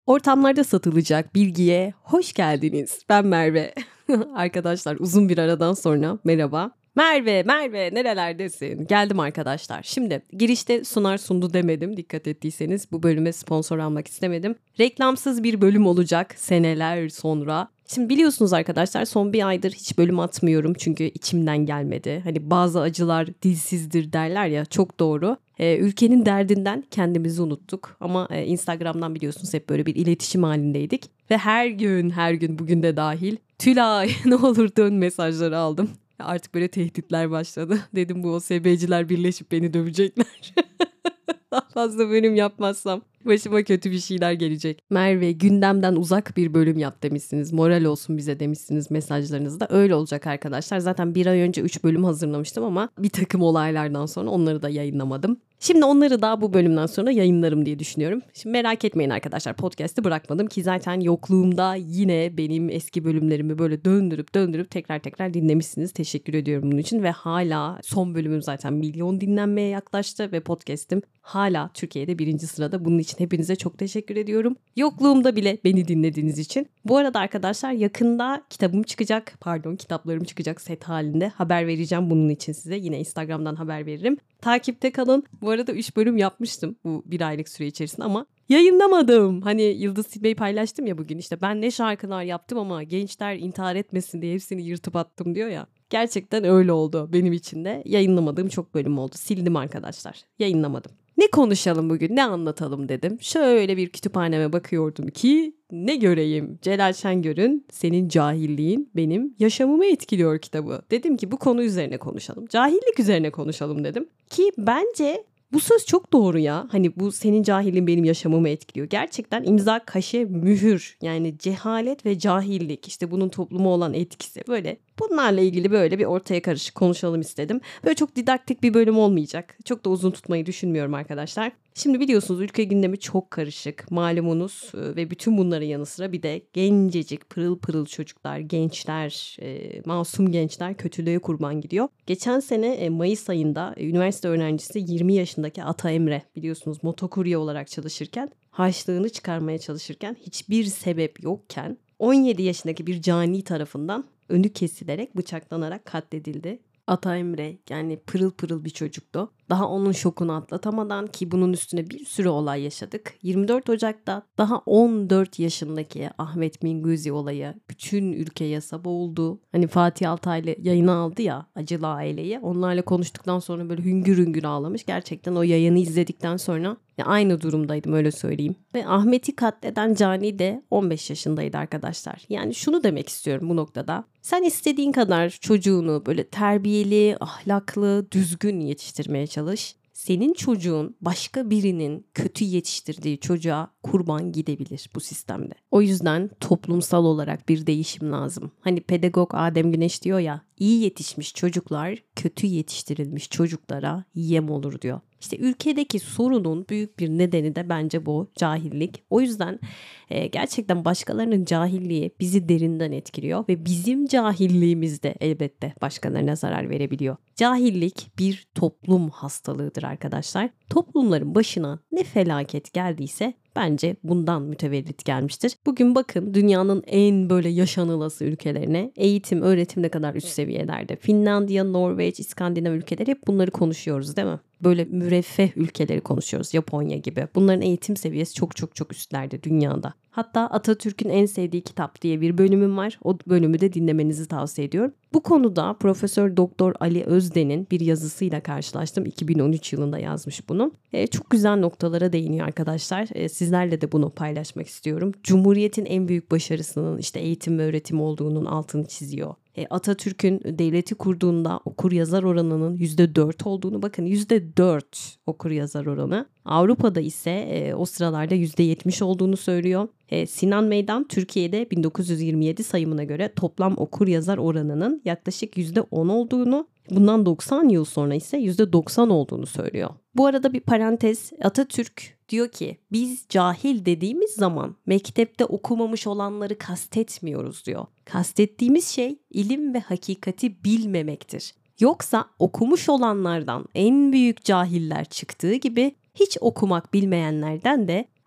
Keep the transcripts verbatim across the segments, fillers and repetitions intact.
Ortamlarda satılacak bilgiye hoş geldiniz. Ben Merve. Arkadaşlar uzun bir aradan sonra merhaba. Merve, Merve nerelerdesin? Geldim arkadaşlar. Şimdi girişte sunar sundu demedim. Dikkat ettiyseniz bu bölüme sponsor almak istemedim. Reklamsız bir bölüm olacak seneler sonra. Şimdi biliyorsunuz arkadaşlar son bir aydır hiç bölüm atmıyorum çünkü içimden gelmedi. Hani bazı acılar dilsizdir derler ya, çok doğru. Ee, ülkenin derdinden kendimizi unuttuk ama e, Instagram'dan biliyorsunuz hep böyle bir iletişim halindeydik. Ve her gün her gün bugün de dahil Tülay ne olur dön mesajları aldım. Artık böyle tehditler başladı. Dedim bu O S B'ciler birleşip beni dövecekler. Daha fazla bölüm yapmazsam başıma kötü bir şeyler gelecek. Merve gündemden uzak bir bölüm yap demişsiniz. Moral olsun bize demişsiniz mesajlarınızda. Öyle olacak arkadaşlar. Zaten bir ay önce üç bölüm hazırlamıştım ama bir takım olaylardan sonra onları da yayınlamadım. Şimdi onları da bu bölümden sonra yayınlarım diye düşünüyorum. Şimdi merak etmeyin arkadaşlar, podcast'ı bırakmadım ki zaten yokluğumda yine benim eski bölümlerimi böyle döndürüp döndürüp tekrar tekrar dinlemişsiniz. Teşekkür ediyorum bunun için ve hala son bölümüm zaten milyon dinlenmeye yaklaştı ve podcast'im hala Türkiye'de birinci sırada. Bunun için hepinize çok teşekkür ediyorum. Yokluğumda bile beni dinlediğiniz için. Bu arada arkadaşlar yakında kitabım çıkacak. Pardon kitaplarım çıkacak set halinde. Haber vereceğim bunun için size. Yine Instagram'dan haber veririm. Takipte kalın. Bu arada üç bölüm yapmıştım bu bir aylık süre içerisinde ama yayınlamadım. Hani Yıldız Tilbe'yi paylaştım ya bugün, işte ben ne şarkılar yaptım ama gençler intihar etmesin diye hepsini yırtıp attım diyor ya. Gerçekten öyle oldu benim için de. Yayınlamadığım çok bölüm oldu. Sildim arkadaşlar. Yayınlamadım. Ne konuşalım bugün, ne anlatalım dedim. Şöyle bir kütüphaneme bakıyordum ki ne göreyim? Celal Şengör'ün Senin Cahilliğin Benim Yaşamımı Etkiliyor kitabı. Dedim ki bu konu üzerine konuşalım. Cahillik üzerine konuşalım dedim. Ki bence bu söz çok doğru ya. Hani bu senin cahilliğin benim yaşamımı etkiliyor. Gerçekten imza, kaşe, mühür, yani cehalet ve cahillik, işte bunun topluma olan etkisi, böyle bunlarla ilgili böyle bir ortaya karışık konuşalım istedim. Böyle çok didaktik bir bölüm olmayacak. Çok da uzun tutmayı düşünmüyorum arkadaşlar. Şimdi biliyorsunuz ülke gündemi çok karışık, malumunuz ve bütün bunların yanı sıra bir de gencecik pırıl pırıl çocuklar, gençler, e, masum gençler kötülüğe kurban gidiyor. Geçen sene e, Mayıs ayında e, üniversite öğrencisi yirmi yaşındaki Ata Emre, biliyorsunuz motokurye olarak çalışırken, harçlığını çıkarmaya çalışırken hiçbir sebep yokken on yedi yaşındaki bir cani tarafından önü kesilerek bıçaklanarak katledildi. Ata Emre yani pırıl pırıl bir çocuktu. Daha onun şokunu atlatamadan, ki bunun üstüne bir sürü olay yaşadık. yirmi dört Ocak'ta daha on dört yaşındaki Ahmet Minguzzi olayı bütün ülke yasa boğuldu. Hani Fatih Altaylı yayını aldı ya, Acılı Aileyi. Onlarla konuştuktan sonra böyle hüngür hüngür ağlamış. Gerçekten o yayını izledikten sonra ya aynı durumdaydım, öyle söyleyeyim. Ve Ahmet'i katleden cani de on beş yaşındaydı arkadaşlar. Yani şunu demek istiyorum bu noktada. Sen istediğin kadar çocuğunu böyle terbiyeli, ahlaklı, düzgün yetiştirmeye çalış. Senin çocuğun başka birinin kötü yetiştirdiği çocuğa kurban gidebilir bu sistemde. O yüzden toplumsal olarak bir değişim lazım. Hani pedagog Adem Güneş diyor ya, iyi yetişmiş çocuklar kötü yetiştirilmiş çocuklara yem olur diyor. İşte ülkedeki sorunun büyük bir nedeni de bence bu cahillik. O yüzden e, gerçekten başkalarının cahilliği bizi derinden etkiliyor ve bizim cahilliğimiz de elbette başkalarına zarar verebiliyor. Cahillik bir toplum hastalığıdır arkadaşlar. Toplumların başına ne felaket geldiyse bence bundan mütevellit gelmiştir. Bugün bakın dünyanın en böyle yaşanılası ülkelerine, eğitim, öğretim ne kadar üst seviyelerde. Finlandiya, Norveç, İskandinav ülkeleri, hep bunları konuşuyoruz değil mi? Böyle müreffeh ülkeleri konuşuyoruz, Japonya gibi. Bunların eğitim seviyesi çok çok çok üstlerde dünyada. Hatta Atatürk'ün en sevdiği kitap diye bir bölümüm var. O bölümü de dinlemenizi tavsiye ediyorum. Bu konuda Profesör Doktor Ali Özden'in bir yazısıyla karşılaştım. iki bin on üç yılında yazmış bunu. E, çok güzel noktalara değiniyor arkadaşlar. E, sizlerle de bunu paylaşmak istiyorum. Cumhuriyetin en büyük başarısının işte eğitim ve öğretim olduğunun altını çiziyor. E, Atatürk'ün devleti kurduğunda okur yazar oranının yüzde dört olduğunu, bakın yüzde dört okur yazar oranı. Avrupa'da ise e, o sıralarda yüzde yetmiş olduğunu söylüyor. E, Sinan Meydan Türkiye'de bin dokuz yüz yirmi yedi sayımına göre toplam okur yazar oranının yaklaşık yüzde on olduğunu, bundan doksan yıl sonra ise yüzde doksan olduğunu söylüyor. Bu arada bir parantez, Atatürk diyor ki biz cahil dediğimiz zaman mektepte okumamış olanları kastetmiyoruz diyor. Kastettiğimiz şey ilim ve hakikati bilmemektir. Yoksa okumuş olanlardan en büyük cahiller çıktığı gibi hiç okumak bilmeyenlerden de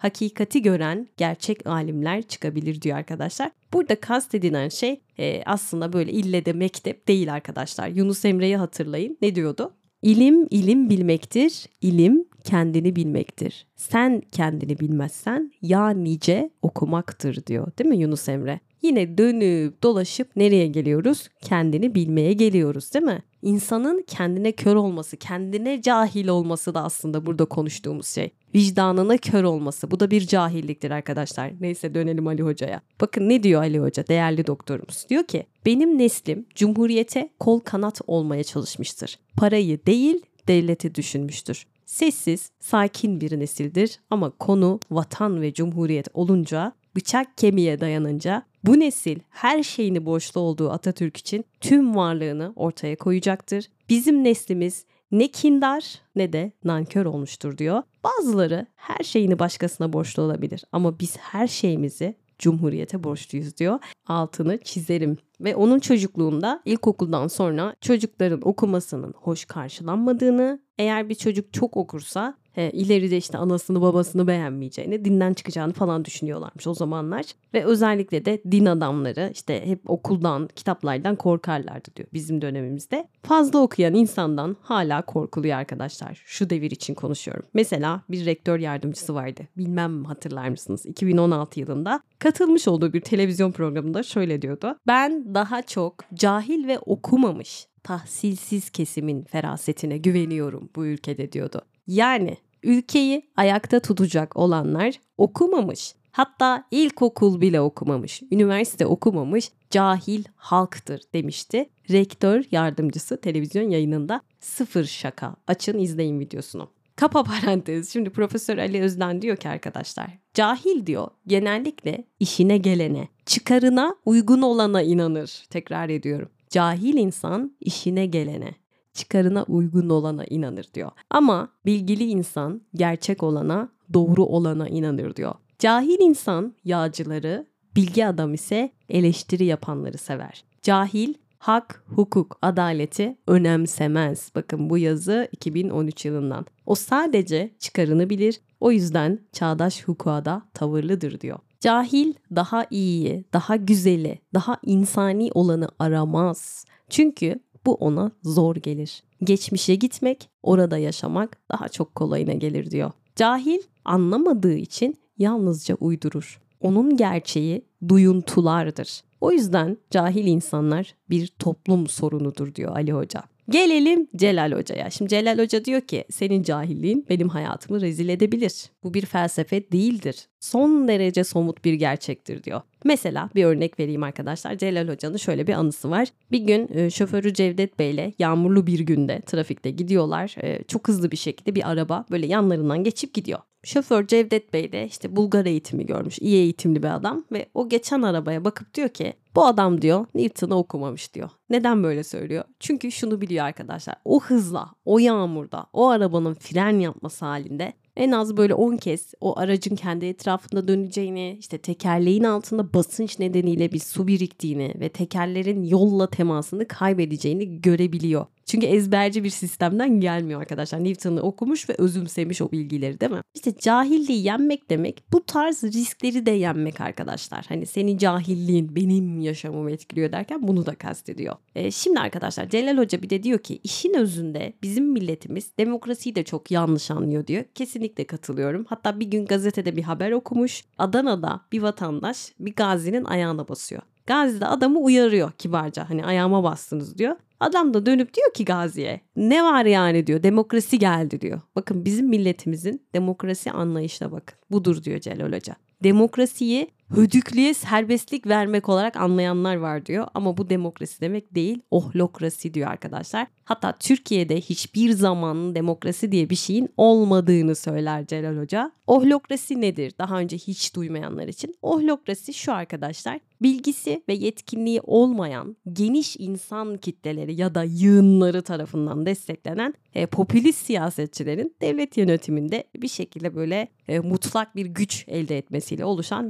hakikati gören gerçek alimler çıkabilir diyor arkadaşlar. Burada kastedilen şey e, aslında böyle ille de mektep değil arkadaşlar. Yunus Emre'yi hatırlayın. Ne diyordu? İlim ilim bilmektir, ilim kendini bilmektir. Sen kendini bilmezsen ya nice okumaktır diyor, değil mi Yunus Emre? Yine dönüp dolaşıp nereye geliyoruz? Kendini bilmeye geliyoruz, değil mi? İnsanın kendine kör olması, kendine cahil olması da aslında burada konuştuğumuz şey. Vicdanına kör olması. Bu da bir cahilliktir arkadaşlar. Neyse dönelim Ali Hoca'ya. Bakın ne diyor Ali Hoca, değerli doktorumuz. Diyor ki benim neslim cumhuriyete kol kanat olmaya çalışmıştır. Parayı değil devleti düşünmüştür. Sessiz, sakin bir nesildir ama konu vatan ve cumhuriyet olunca, bıçak kemiğe dayanınca bu nesil her şeyini borçlu olduğu Atatürk için tüm varlığını ortaya koyacaktır. Bizim neslimiz ne kindar ne de nankör olmuştur diyor. Bazıları her şeyini başkasına borçlu olabilir ama biz her şeyimizi Cumhuriyete borçluyuz diyor. Altını çizerim. Ve onun çocukluğunda ilkokuldan sonra çocukların okumasının hoş karşılanmadığını, eğer bir çocuk çok okursa he, ileride işte anasını babasını beğenmeyeceğini, dinden çıkacağını falan düşünüyorlarmış o zamanlar. Ve özellikle de din adamları işte hep okuldan, kitaplardan korkarlardı diyor bizim dönemimizde. Fazla okuyan insandan hala korkuluyor arkadaşlar. Şu devir için konuşuyorum. Mesela bir rektör yardımcısı vardı. Bilmem hatırlar mısınız? iki bin on altı yılında katılmış olduğu bir televizyon programında şöyle diyordu. Ben daha çok cahil ve okumamış, tahsilsiz kesimin ferasetine güveniyorum bu ülkede diyordu. Yani ülkeyi ayakta tutacak olanlar okumamış, hatta ilkokul bile okumamış, üniversite okumamış cahil halktır demişti. Rektör yardımcısı televizyon yayınında. Sıfır şaka. Açın izleyin videosunu. Kapa parantez. Şimdi Profesör Ali Özden diyor ki arkadaşlar, cahil diyor genellikle işine gelene, çıkarına uygun olana inanır. Tekrar ediyorum. Cahil insan işine gelene, çıkarına uygun olana inanır diyor. Ama bilgili insan gerçek olana, doğru olana inanır diyor. Cahil insan yağcıları, bilgi adam ise eleştiri yapanları sever. Cahil hak, hukuk, adaleti önemsemez. Bakın bu yazı iki bin on üç yılından. O sadece çıkarını bilir. O yüzden çağdaş hukuka da tavırlıdır diyor. Cahil daha iyiyi, daha güzeli, daha insani olanı aramaz. Çünkü bu ona zor gelir. Geçmişe gitmek, orada yaşamak daha çok kolayına gelir diyor. Cahil anlamadığı için yalnızca uydurur. Onun gerçeği duyuntulardır. O yüzden cahil insanlar bir toplum sorunudur diyor Ali Hoca. Gelelim Celal Hoca'ya. Şimdi Celal Hoca diyor ki senin cahilliğin benim hayatımı rezil edebilir. Bu bir felsefe değildir. Son derece somut bir gerçektir diyor. Mesela bir örnek vereyim arkadaşlar. Celal Hoca'nın şöyle bir anısı var. Bir gün e, şoförü Cevdet Bey'le yağmurlu bir günde trafikte gidiyorlar. E, çok hızlı bir şekilde bir araba böyle yanlarından geçip gidiyor. Şoför Cevdet Bey de işte Bulgar eğitimi görmüş, iyi eğitimli bir adam ve o geçen arabaya bakıp diyor ki bu adam diyor Newton'u okumamış diyor. Neden böyle söylüyor? Çünkü şunu biliyor arkadaşlar, o hızla, o yağmurda, o arabanın fren yapması halinde en az böyle on kez o aracın kendi etrafında döneceğini, işte tekerleğin altında basınç nedeniyle bir su biriktiğini ve tekerlerin yolla temasını kaybedeceğini görebiliyor. Çünkü ezberci bir sistemden gelmiyor arkadaşlar. Newton'u okumuş ve özümsemiş o bilgileri, değil mi? İşte cahilliği yenmek demek bu tarz riskleri de yenmek arkadaşlar. Hani senin cahilliğin benim yaşamımı etkiliyor derken bunu da kastediyor. E, şimdi arkadaşlar Celal Hoca bir de diyor ki işin özünde bizim milletimiz demokrasiyi de çok yanlış anlıyor diyor. Kesinlikle katılıyorum. Hatta bir gün gazetede bir haber okumuş. Adana'da bir vatandaş bir gazinin ayağına basıyor. Gazi de adamı uyarıyor kibarca, hani ayağıma bastınız diyor. Adam da dönüp diyor ki Gazi'ye ne var yani diyor, demokrasi geldi diyor. Bakın bizim milletimizin demokrasi anlayışına bakın. Budur diyor Celal Hoca. Demokrasiyi hödüklüye serbestlik vermek olarak anlayanlar var diyor. Ama bu demokrasi demek değil, ohlokrasi diyor arkadaşlar. Hatta Türkiye'de hiçbir zaman demokrasi diye bir şeyin olmadığını söyler Celal Hoca. Ohlokrasi nedir? Daha önce hiç duymayanlar için. Ohlokrasi şu arkadaşlar. Bilgisi ve yetkinliği olmayan geniş insan kitleleri ya da yığınları tarafından desteklenen e, popülist siyasetçilerin devlet yönetiminde bir şekilde böyle e, mutlak bir güç elde etmesiyle oluşan bir yönetim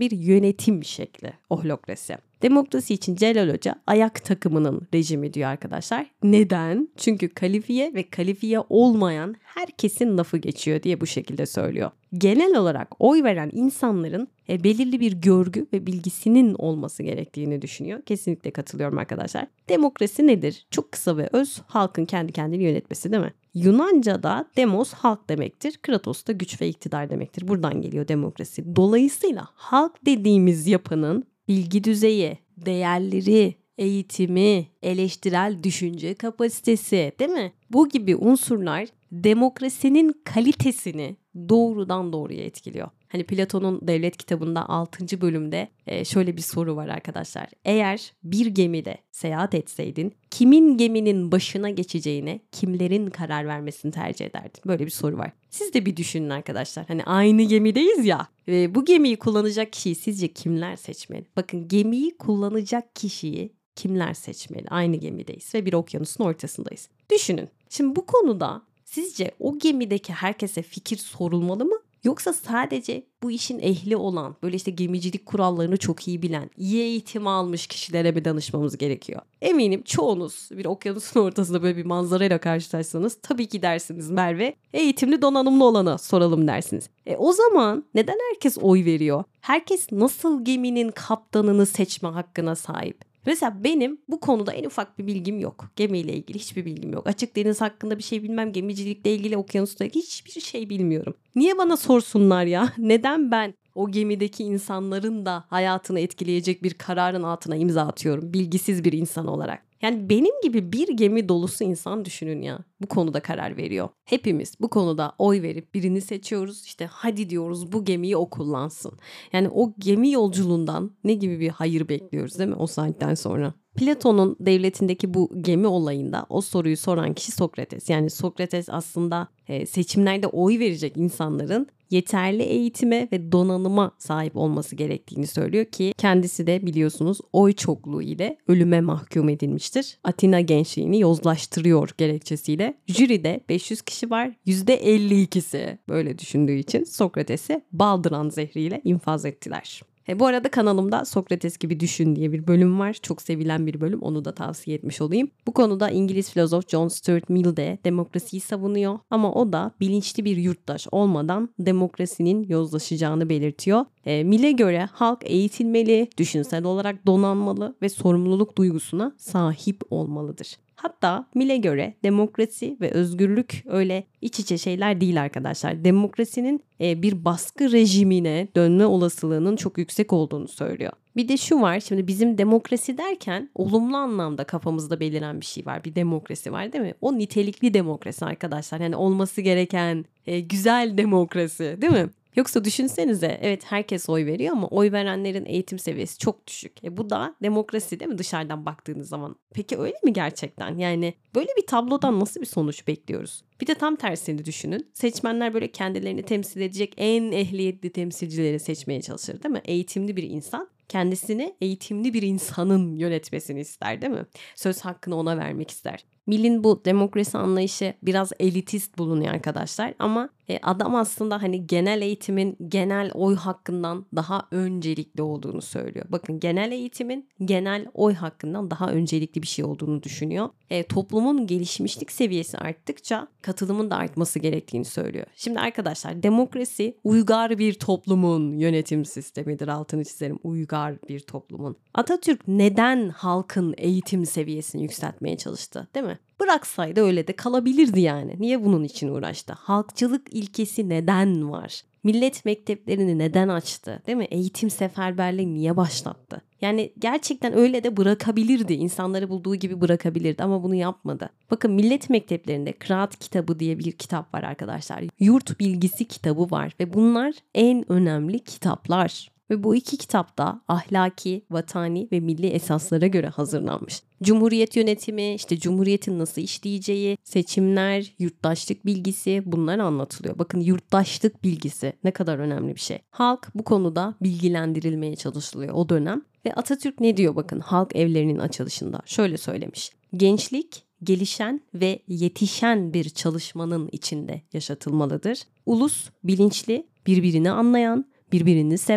yönetim şekli ohlokrasi. Demokrasi için Celal Hoca ayak takımının rejimi diyor arkadaşlar. Neden? Çünkü kalifiye ve kalifiye olmayan herkesin lafı geçiyor diye bu şekilde söylüyor. Genel olarak oy veren insanların e, belirli bir görgü ve bilgisinin olması gerektiğini düşünüyor. Kesinlikle katılıyorum arkadaşlar. Demokrasi nedir? Çok kısa ve öz, halkın kendi kendini yönetmesi değil mi? Yunanca'da demos halk demektir. Kratos da güç ve iktidar demektir. Buradan geliyor demokrasi. Dolayısıyla halk dediğimiz yapının bilgi düzeyi, değerleri, eğitimi, eleştirel düşünce kapasitesi, değil mi? Bu gibi unsurlar demokrasinin kalitesini doğrudan doğruya etkiliyor. Hani Platon'un Devlet kitabında altıncı bölümde şöyle bir soru var arkadaşlar. Eğer bir gemide seyahat etseydin kimin geminin başına geçeceğine kimlerin karar vermesini tercih ederdin? Böyle bir soru var. Siz de bir düşünün arkadaşlar. Hani aynı gemideyiz ya. Ve bu gemiyi kullanacak kişiyi sizce kimler seçmeli? Bakın gemiyi kullanacak kişiyi kimler seçmeli? Aynı gemideyiz ve bir okyanusun ortasındayız. Düşünün. Şimdi bu konuda sizce o gemideki herkese fikir sorulmalı mı? Yoksa sadece bu işin ehli olan, böyle işte gemicilik kurallarını çok iyi bilen, iyi eğitim almış kişilere mi danışmamız gerekiyor? Eminim çoğunuz bir okyanusun ortasında böyle bir manzarayla karşılaşsanız tabii ki dersiniz Merve, eğitimli donanımlı olana soralım dersiniz. E o zaman neden herkes oy veriyor? Herkes nasıl geminin kaptanını seçme hakkına sahip? Mesela benim bu konuda en ufak bir bilgim yok. Gemiyle ilgili hiçbir bilgim yok. Açık deniz hakkında bir şey bilmem. Gemicilikle ilgili, okyanusla ilgili hiçbir şey bilmiyorum. Niye bana sorsunlar ya? Neden ben o gemideki insanların da hayatını etkileyecek bir kararın altına imza atıyorum bilgisiz bir insan olarak? Yani benim gibi bir gemi dolusu insan düşünün ya. Bu konuda karar veriyor. Hepimiz bu konuda oy verip birini seçiyoruz. İşte hadi diyoruz bu gemiyi o kullansın. Yani o gemi yolculuğundan ne gibi bir hayır bekliyoruz değil mi o saatten sonra? Platon'un devletindeki bu gemi olayında o soruyu soran kişi Sokrates. Yani Sokrates aslında e, seçimlerde oy verecek insanların yeterli eğitime ve donanıma sahip olması gerektiğini söylüyor ki kendisi de biliyorsunuz oy çokluğu ile ölüme mahkum edilmiştir. Atina gençliğini yozlaştırıyor gerekçesiyle. Jüride beş yüz kişi var, yüzde elli ikisi böyle düşündüğü için Sokrates'i baldıran zehriyle infaz ettiler. E, bu arada kanalımda Sokrates gibi düşün diye bir bölüm var. Çok sevilen bir bölüm. Onu da tavsiye etmiş olayım. Bu konuda İngiliz filozof John Stuart Mill de demokrasiyi savunuyor. Ama o da bilinçli bir yurttaş olmadan demokrasinin yozlaşacağını belirtiyor. E, Mill'e göre halk eğitilmeli, düşünsel olarak donanmalı ve sorumluluk duygusuna sahip olmalıdır. Hatta Mill'e göre demokrasi ve özgürlük öyle iç içe şeyler değil arkadaşlar. Demokrasinin e, bir baskı rejimine dönme olasılığının çok yüksek olduğunu söylüyor. Bir de şu var, şimdi bizim demokrasi derken olumlu anlamda kafamızda beliren bir şey var. Bir demokrasi var değil mi? O nitelikli demokrasi arkadaşlar. Yani olması gereken e, güzel demokrasi değil mi? Yoksa düşünsenize evet herkes oy veriyor ama oy verenlerin eğitim seviyesi çok düşük. E bu da demokrasi değil mi dışarıdan baktığınız zaman? Peki öyle mi gerçekten? Yani böyle bir tablodan nasıl bir sonuç bekliyoruz? Bir de tam tersini düşünün. Seçmenler böyle kendilerini temsil edecek en ehliyetli temsilcileri seçmeye çalışır değil mi? Eğitimli bir insan kendisini eğitimli bir insanın yönetmesini ister değil mi? Söz hakkını ona vermek ister. Mill'in bu demokrasi anlayışı biraz elitist bulunuyor arkadaşlar ama e, adam aslında hani genel eğitimin genel oy hakkından daha öncelikli olduğunu söylüyor. Bakın genel eğitimin genel oy hakkından daha öncelikli bir şey olduğunu düşünüyor. E, toplumun gelişmişlik seviyesi arttıkça katılımın da artması gerektiğini söylüyor. Şimdi arkadaşlar demokrasi uygar bir toplumun yönetim sistemidir, altını çizerim, uygar bir toplumun. Atatürk neden halkın eğitim seviyesini yükseltmeye çalıştı değil mi? Bıraksaydı öyle de kalabilirdi yani. Niye bunun için uğraştı? Halkçılık ilkesi neden var? Millet mekteplerini neden açtı? Değil mi? Eğitim seferberliği niye başlattı? Yani gerçekten öyle de bırakabilirdi. İnsanları bulduğu gibi bırakabilirdi ama bunu yapmadı. Bakın millet mekteplerinde Kıraat kitabı diye bir kitap var arkadaşlar. Yurt bilgisi kitabı var ve bunlar en önemli kitaplar. Ve bu iki kitapta ahlaki, vatani ve milli esaslara göre hazırlanmış. Cumhuriyet yönetimi, işte cumhuriyetin nasıl işleyeceği, seçimler, yurttaşlık bilgisi bunlar anlatılıyor. Bakın yurttaşlık bilgisi ne kadar önemli bir şey. Halk bu konuda bilgilendirilmeye çalışılıyor o dönem. Ve Atatürk ne diyor bakın halk evlerinin açılışında? Şöyle söylemiş. Gençlik gelişen ve yetişen bir çalışmanın içinde yaşatılmalıdır. Ulus bilinçli, birbirini anlayan, birbirini seven,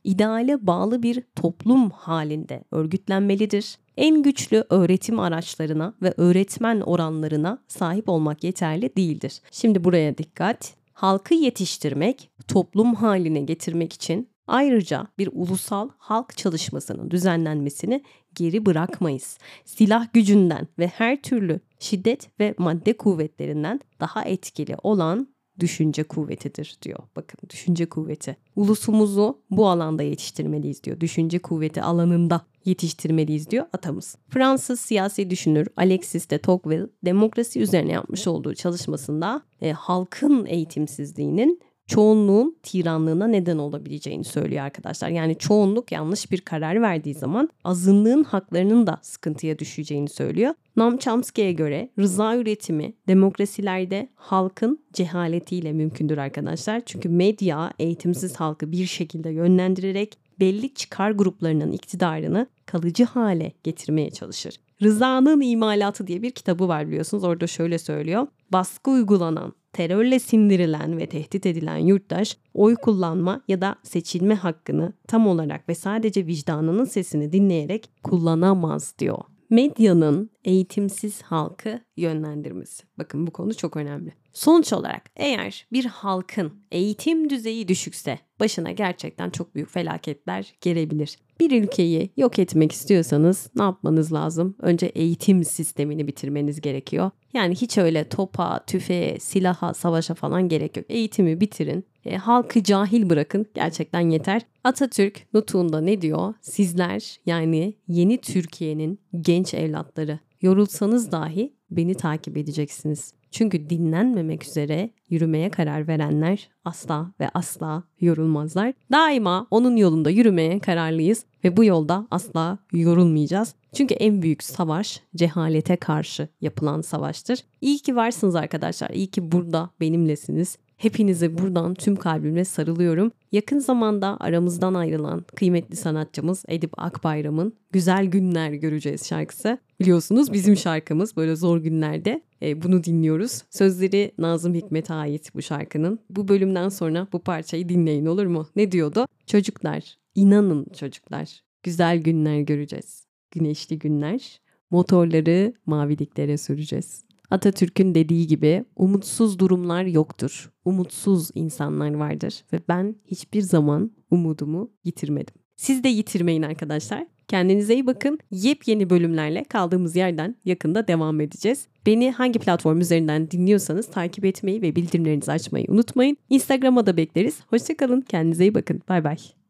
ideale bağlı bir toplum halinde örgütlenmelidir. En güçlü öğretim araçlarına ve öğretmen oranlarına sahip olmak yeterli değildir. Şimdi buraya dikkat. Halkı yetiştirmek, toplum haline getirmek için ayrıca bir ulusal halk çalışmasının düzenlenmesini geri bırakmayız. Silah gücünden ve her türlü şiddet ve madde kuvvetlerinden daha etkili olan düşünce kuvvetidir diyor. Bakın, düşünce kuvveti. Ulusumuzu bu alanda yetiştirmeliyiz diyor. Düşünce kuvveti alanında yetiştirmeliyiz diyor atamız. Fransız siyasi düşünür Alexis de Tocqueville demokrasi üzerine yapmış olduğu çalışmasında e, halkın eğitimsizliğinin çoğunluğun tiranlığına neden olabileceğini söylüyor arkadaşlar. Yani çoğunluk yanlış bir karar verdiği zaman azınlığın haklarının da sıkıntıya düşeceğini söylüyor. Noam Chomsky'ye göre rıza üretimi demokrasilerde halkın cehaletiyle mümkündür arkadaşlar. Çünkü medya eğitimsiz halkı bir şekilde yönlendirerek belli çıkar gruplarının iktidarını kalıcı hale getirmeye çalışır. Rıza'nın İmalatı diye bir kitabı var biliyorsunuz. Orada şöyle söylüyor. Baskı uygulanan, terörle sindirilen ve tehdit edilen yurttaş oy kullanma ya da seçilme hakkını tam olarak ve sadece vicdanının sesini dinleyerek kullanamaz diyor. Medyanın eğitimsiz halkı yönlendirmesi. Bakın, bu konu çok önemli. Sonuç olarak eğer bir halkın eğitim düzeyi düşükse başına gerçekten çok büyük felaketler gelebilir. Bir ülkeyi yok etmek istiyorsanız ne yapmanız lazım? Önce eğitim sistemini bitirmeniz gerekiyor. Yani hiç öyle topa, tüfeğe, silaha, savaşa falan gerek yok. Eğitimi bitirin. E, halkı cahil bırakın. Gerçekten yeter. Atatürk nutuğunda ne diyor? Sizler, yani yeni Türkiye'nin genç evlatları, yorulsanız dahi beni takip edeceksiniz. Çünkü dinlenmemek üzere yürümeye karar verenler asla ve asla yorulmazlar. Daima onun yolunda yürümeye kararlıyız ve bu yolda asla yorulmayacağız. Çünkü en büyük savaş cehalete karşı yapılan savaştır. İyi ki varsınız arkadaşlar. İyi ki burada benimlesiniz. Hepinize buradan tüm kalbimle sarılıyorum. Yakın zamanda aramızdan ayrılan kıymetli sanatçımız Edip Akbayram'ın Güzel Günler Göreceğiz şarkısı. Biliyorsunuz bizim şarkımız böyle zor günlerde e, bunu dinliyoruz. Sözleri Nazım Hikmet'e ait bu şarkının. Bu bölümden sonra bu parçayı dinleyin, olur mu? Ne diyordu? Çocuklar, inanın çocuklar, güzel günler göreceğiz. Güneşli günler, motorları maviliklere süreceğiz. Atatürk'ün dediği gibi umutsuz durumlar yoktur. Umutsuz insanlar vardır ve ben hiçbir zaman umudumu yitirmedim. Siz de yitirmeyin arkadaşlar. Kendinize iyi bakın. Yepyeni bölümlerle kaldığımız yerden yakında devam edeceğiz. Beni hangi platform üzerinden dinliyorsanız takip etmeyi ve bildirimlerinizi açmayı unutmayın. Instagram'a da bekleriz. Hoşça kalın. Kendinize iyi bakın. Bay bay.